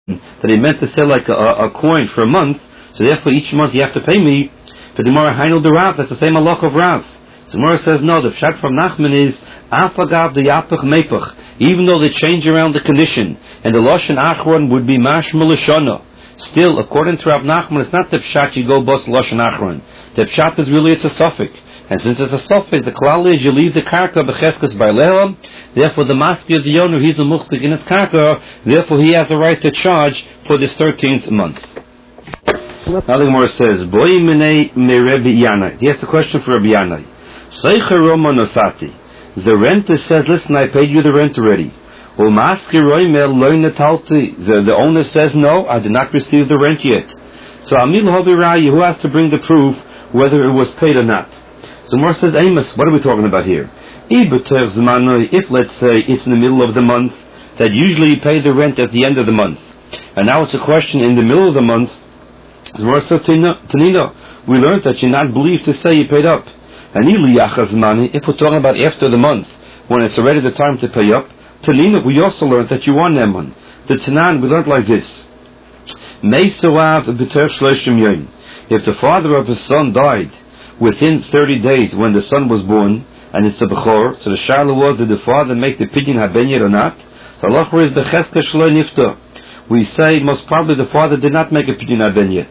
that he meant to sell like a coin for a month, so therefore each month you have to pay me. But the Gemara Hainul the Rav, that's the same halach of Rav. So the Gemara says no, the pshat from Nachman is Afagav the Yapach Mepach, even though they change around the condition, and the Lashon Achron would be Mashma Lashana. Still, according to Rav Nachman, it's not the pshat you go bus Lashon Achron. The pshat is really, it's a suffix. And since it's a suffix, the klal is you leave the karka b'cheskes b'leila. Therefore, the master of the owner, he's the muchzik in his karka. Therefore, he has the right to charge for this 13th month. Now the Gemara says, "Boi minei me Rebbe Yanai." He has a question for Rebbe Yanai. Seicher Roma nosati. The renter says, "Listen, I paid you the rent already." The owner says, "No, I did not receive the rent yet." So Amil Hovirayi, who has to bring the proof whether it was paid or not? So Gemara says, "Amos, what are we talking about here?" If let's say it's in the middle of the month, that usually you pay the rent at the end of the month, and now it's a question in the middle of the month. Gemara says, "Tanina, we learned that you're not believed to say you paid up." And if we're talking about after the month, when it's already the time to pay up, Tanina, we also learned that you won Neman. The Tanan, we learned like this. If the father of his son died within 30 days when the son was born, and it's a Bechor, so the Shaila was, did the father make the pidyon haben yet or not? So Allah is Becheska Shloi Nifta. We say most probably the father did not make a pidyon haben yet.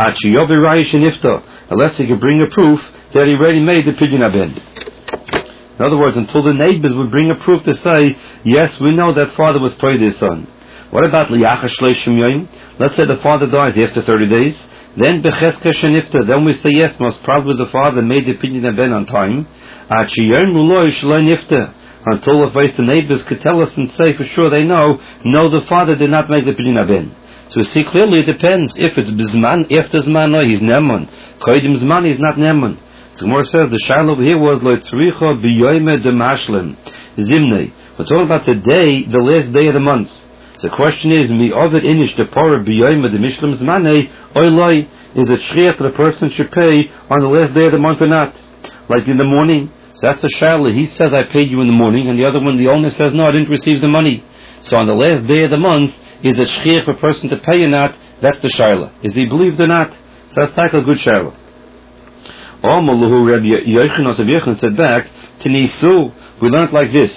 Unless he could bring a proof that he already made the pidyon haben. In other words, until the neighbors would bring a proof to say, yes, we know that father was prayed his son. What about Liyacha Shleishim Yoim? Let's say the father dies after 30 days. Then Becheska Shenifta. Then we say, yes, most probably the father made the pidyon haben on time. Until if the neighbors could tell us and say for sure they know, no, the father did not make the pidyon haben. So we see clearly it depends. If it's Bizman, after Zman, no, he's Neman. Koidim Zman, he's not Neman. So Gemara says the shaila over here was Loitzricha B'yoyme de Mashlim Zimnei. We're talking about the day, the last day of the month. So the question is, Mi Ovid Inish de Pora B'yoyme de Mishlim Zmanei Oiloi, is it shriach that a person should pay on the last day of the month or not? Like in the morning. So that's the shaila. He says I paid you in the morning, and the other one, the owner says no, I didn't receive the money. So on the last day of the month, is it shriach for a person to pay or not? That's the shaila. Is he believed or not? So that's like a good shaila. Omaluhu Rabbi Yochanan said back to Nisu. We learned like this,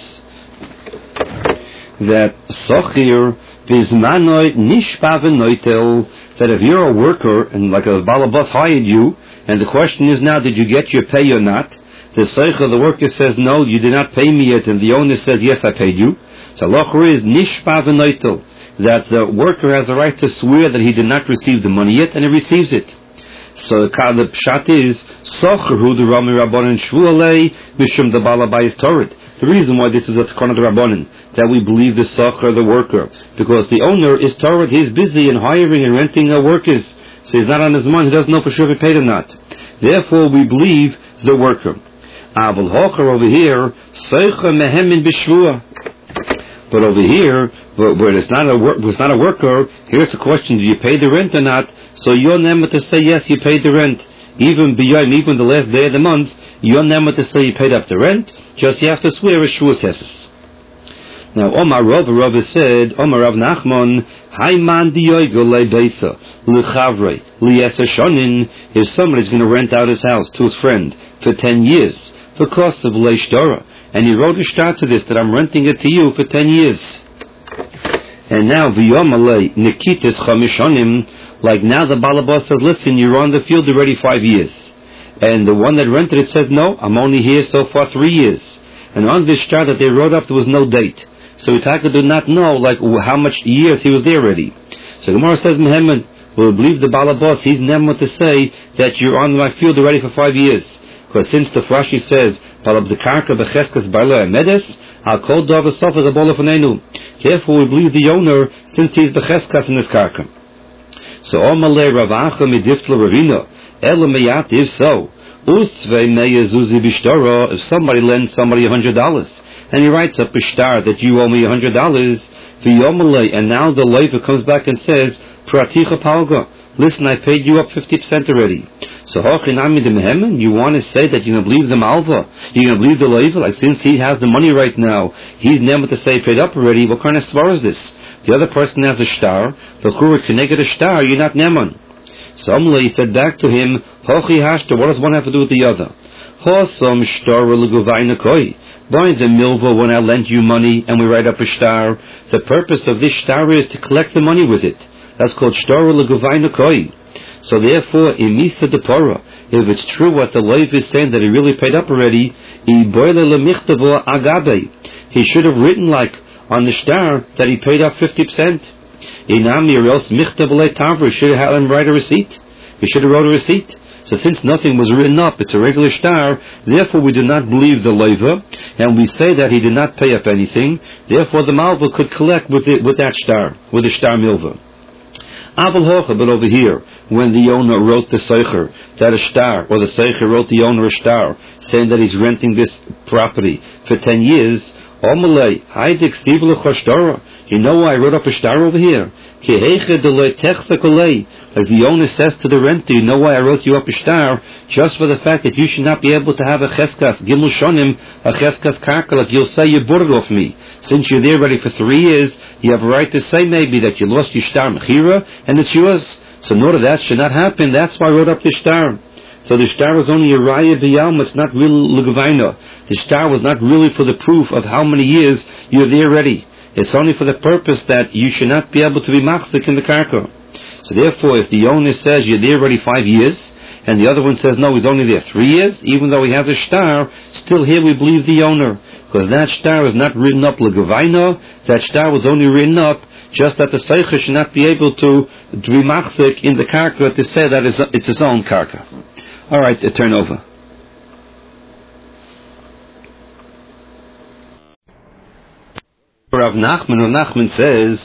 that Sochir Bizmanoi Nishpa V'Noitel, that if you're a worker and like a balabas hired you, and the question is now, did you get your pay or not? The Seicha, the worker says, no, you did not pay me yet, and the owner says, yes, I paid you. So Allah is Nishpa V'Noitel, that the worker has the right to swear that he did not receive the money yet, and he receives it. So the pshat is Sochru the Rami Rabbanan Shvualei Mishum the Balabayis Torah. The reason why this is a Tikkun of the Rabbanan, that we believe the Socher, the worker, because the owner is Torah, he's busy in hiring and renting workers, so he's not on his mind, he doesn't know for sure if he paid or not. Therefore we believe the worker. Avol Hocher over here, Seicha Mehemin B'Shvua. But over here, where it's not a worker, here's the question: do you pay the rent or not? So you're never to say yes, you paid the rent. Even even the last day of the month, you're never to say you paid up the rent. Just you have to swear as Shua says. Now, Omar Rav said, Omar Rav Nachman, Hayman diyoygol lebeisa lechavre liyesa shonin. If somebody's going to rent out his house to his friend for 10 years for cost of leishdora, and he wrote a shtar to this that I'm renting it to you for 10 years. And now v'yomalei nikitis chamishonim, like now the balabas says, listen, you're on the field already 5 years, and the one that rented it says, no, I'm only here so far 3 years. And on this shtar that they wrote up, there was no date, so Itaka did not know like how much years he was there already. So Gemara says, Mehemen, we'll believe the balabas, he's never to say that you're on my field already for 5 years. Because since the Rashi says, therefore we believe the owner since he's becheskas in his karka. So if so, if somebody lends somebody $100 and he writes up a shtar that you owe me $100, and now the leifer comes back and says, Praticha palga, listen, I paid you up 50% already. So you want to say that you're going to believe the malva, you're going to believe the leifer, like since he has the money right now, he's never to say paid up already. What kind of svar is this? The other person has a star. The chura connected a star. You're not neman. So Amalei said back to him, Hochi hashta. What does one have to do with the other? Hosam star l'guvayna koi. By the milva, when I lend you money and we write up a star, the purpose of this star is to collect the money with it. That's called star l'guvayna koi. So therefore, imisa depora, if it's true what the loiv is saying that he really paid up already, he should have written like on the star that he paid up 50%. Inami, or else michtav tavra, should have had him write a receipt. He should have wrote a receipt. So since nothing was written up, it's a regular star, therefore we do not believe the loiva, and we say that he did not pay up anything, therefore the malva could collect with that star, with the star milva. Aval hocha, but over here, when the owner wrote the seicher, that a star, or the seicher wrote the owner a star, saying that he's renting this property for 10 years, Omalei, haidik sivle choshdora. You know why I wrote up a star over here? Like the owner says to the renter, you know why I wrote you up a star? Just for the fact that you should not be able to have a cheskas, gimel shonim, a cheskas karka, like you'll say you bought it off me. Since you're there already for 3 years, you have a right to say maybe that you lost your star mechira, and it's yours. So in order that should not happen, that's why I wrote up the star. So the star was only a raya b'yalma, it's not real l'gavaina. The star was not really for the proof of how many years you're there already. It's only for the purpose that you should not be able to be machzik in the karka. So therefore, if the owner says you're there already 5 years, and the other one says no, he's only there 3 years, even though he has a star, still here we believe the owner. Because that star is not written up l'gavaina, that star was only written up just that the seicher should not be able to be machzik in the karka to say that it's his own karka. Alright, turn over. Rav Nachman says,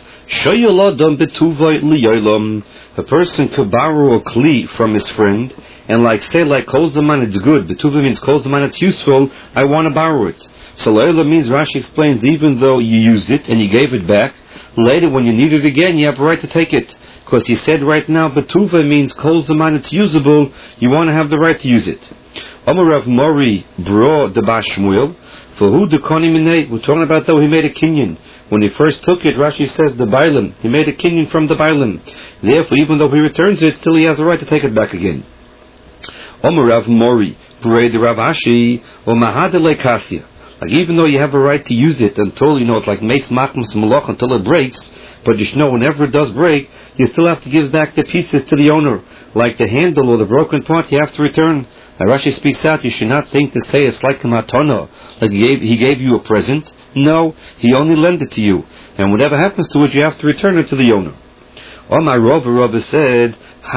a person could borrow a kli from his friend, and say kol zaman it's good. Betuva means kol zaman it's useful. I want to borrow it. So leila means, Rashi explains, even though you used it and you gave it back, later when you need it again, you have a right to take it. Because he said right now, betuva means kol zaman it's usable. You want to have the right to use it. Amar Rav Mori bro de Bashmuel. For who the koni minay? We're talking about though he made a kinyan. When he first took it, Rashi says the bailim. He made a kinyan from the bailim. Therefore, even though he returns it, still he has the right to take it back again. Omer Rav Mori, B'rei de Rav Ashi, or Mahadele Kasya. Like even though you have a right to use it until it's like Meis Machmas Malach until it breaks, but you should know whenever it does break, you still have to give back the pieces to the owner. Like the handle or the broken part, you have to return. Rashi speaks out, you should not think to say it's like a matana, like he gave you a present. No, he only lent it to you. And whatever happens to it, you have to return it to the owner. Omar Rava said,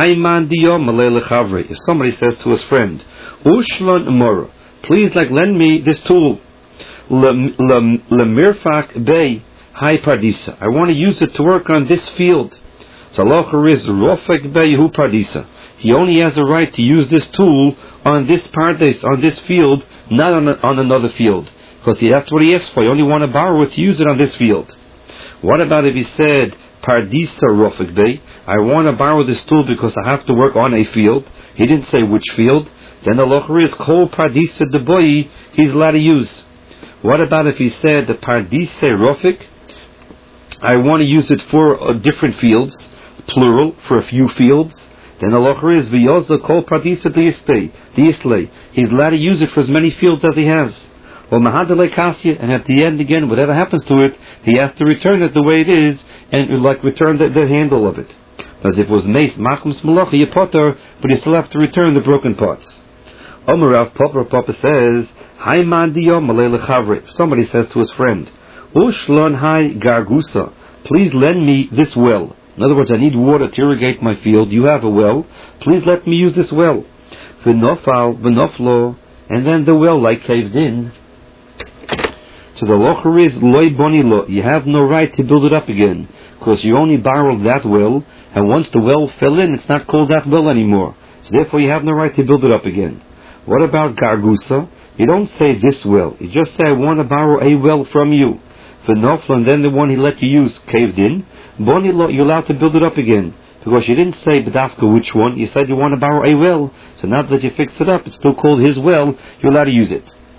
if somebody says to his friend, Ushlan Amora, please lend me this tool. Lemirfak Bey Hai Pardisa. I want to use it to work on this field. So Locher is Rofek Bey Hu Pardisa. He only has the right to use this tool on this pardes, on this field, not on another field. Because that's what he asked for. You only want to borrow it to use it on this field. What about if he said, Pardisa Rofik Bey, I want to borrow this tool because I have to work on a field. He didn't say which field. Then the locher is Kol Pardisa Deboyi, he's allowed to use. What about if he said, the Pardisa Rofik, I want to use it for different fields, plural, for a few fields. Then the locher is V'yoza Kol Pardisa Diislei, he's allowed to use it for as many fields as he has. And at the end again, whatever happens to it, he has to return it the way it is, and return the handle of it. As if it was meis machmas malacha yipoter, but you still have to return the broken parts. Omarav Papa says, Hai man diyom malei lechavre. Somebody says to his friend, Ushlon hai gargusa, please lend me this well. In other words, I need water to irrigate my field. You have a well. Please let me use this well. V'noflo, and then the well caved in. So the locher is loy boni lo. You have no right to build it up again, because you only borrowed that well, and once the well fell in, it's not called that well anymore. So therefore, you have no right to build it up again. What about gargusa? You don't say this well. You just say, I want to borrow a well from you. For nofla, and then the one he let you use caved in. Boni lo, you're allowed to build it up again, because you didn't say bedafka which one. You said you want to borrow a well. So now that you fixed it up, it's still called his well. You're allowed to use it.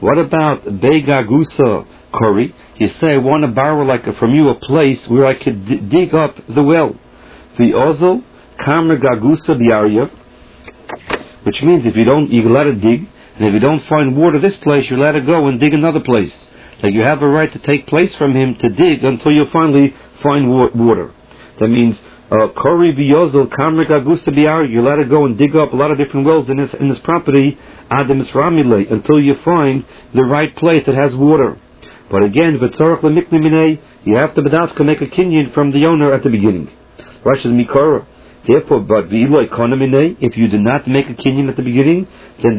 What about Begagusa Kori? You say, I want to borrow from you a place where I could dig up the well. The Ozil Kamer Gagusa Biarya, which means if you're allowed to dig, and if you don't find water this place, you're allowed to go and dig another place. Like you have a right to take place from him to dig until you finally find water. That means Kori Biyozil Kamer Gagusa Biarya, you're allowed to go and dig up a lot of different wells in this property Adam Ramile until you find the right place that has water. But again, you have to make a kinyan from the owner at the beginning. Rasha's Mikara. Therefore, but if you did not make a kinyan at the beginning, then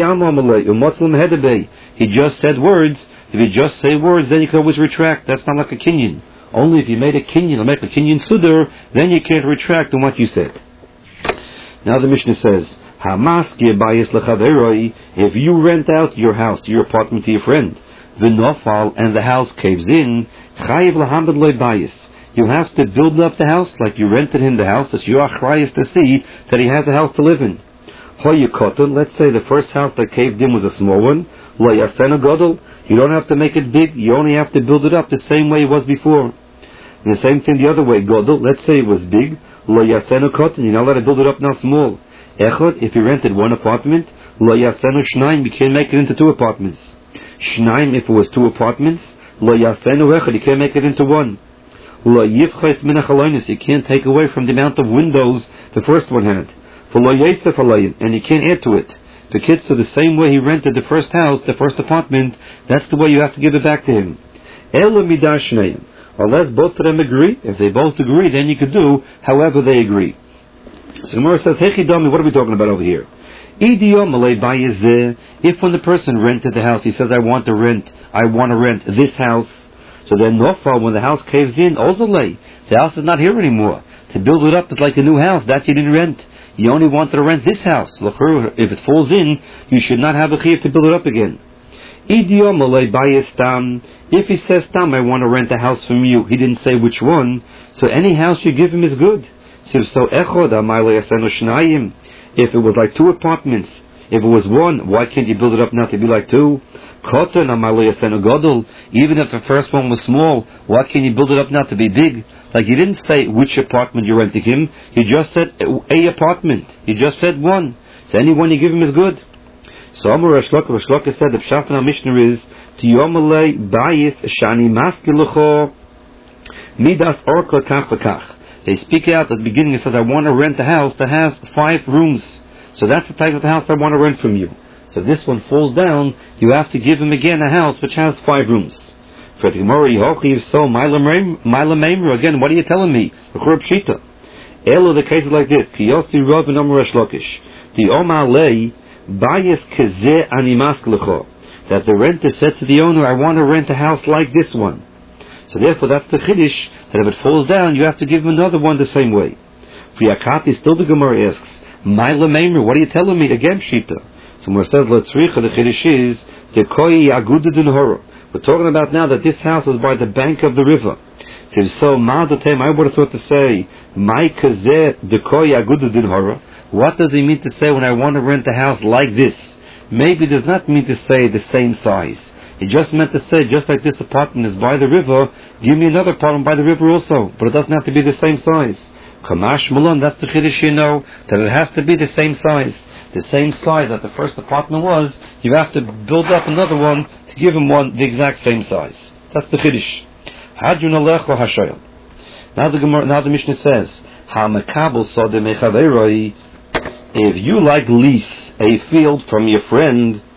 he just said words. If you just say words, then you can always retract. That's not like a kinyan. Only if you made a kinyan or make a kinyan sudar, then you can't retract on what you said. Now the Mishnah says, if you rent out your house, your apartment to your friend, and the house caves in, you have to build up the house like you rented him the house, as you are achrayus to see that he has a house to live in. Let's say the first house that caved in was a small one. You don't have to make it big, you only have to build it up the same way it was before. And the same thing the other way, let's say it was big, you're not allowed to build it up now small. If you rented one apartment, you can't make it into two apartments. If it was two apartments, you can't make it into one. You can't take away from the amount of windows the first one had. And you can't add to it. The kids, so the same way he rented the first house, the first apartment, that's the way you have to give it back to him. Unless both of them agree. If they both agree, then you could do however they agree. So Gemara says, Hechidami, what are we talking about over here? If when the person rented the house, he says, I want to rent this house. So then Nofal, when the house caves in, Ozalei, the house is not here anymore. To build it up is like a new house. That you didn't rent. You only wanted to rent this house. If it falls in, you should not have a chiyuv to build it up again. If he says, Tam, I want to rent a house from you, he didn't say which one, so any house you give him is good. If it was like two apartments, if it was one, why can't you build it up now to be like two? Even if the first one was small, why can't you build it up now to be big? Like you didn't say which apartment you're renting him, you just said a apartment. You just said one. So any one you give him is good. So Amar Rav Shloka said the pshat in our Mishnah is to Yomalei Bayis Shani Maskilucho Midas Orka Kach V'Kach. They speak out at the beginning. It says, I want to rent a house that has 5 rooms. So that's the type of house I want to rent from you. So if this one falls down, you have to give him again a house which has 5 rooms. For the Gemara, so again, what are you telling me? Elo, the case is like this. Kiyosti Rav and Amar Shlokish. The Omalei Bayis Kazeh Animask Lecho. That the renter said to the owner, I want to rent a house like this one. So therefore, that's the chiddush, that if it falls down, you have to give him another one the same way. For Yakati, still the Gemara asks, Maila Meimer, what are you telling me? Again, Shita. So Gemara says, Letzricha, the chiddush is, Dekoi Aguda Dunhora. We're talking about now that this house is by the bank of the river. So, Ma'adatem, I would have thought to say, Mai Kazeh Dekoi Aguda Dunhora. What does he mean to say when I want to rent a house like this? Maybe it does not mean to say the same size. It just meant to say, just like this apartment is by the river, give me another apartment by the river also. But it doesn't have to be the same size. Kamash Mulan, that's the chiddush, you know, that it has to be the same size. The same size that the first apartment was, you have to build up another one to give him one the exact same size. That's the chiddush. Hadjun Alecho Hashayel. Now the Mishnah says, HaMekabel Sodeh Mechaveroi. If you lease a field from your friend,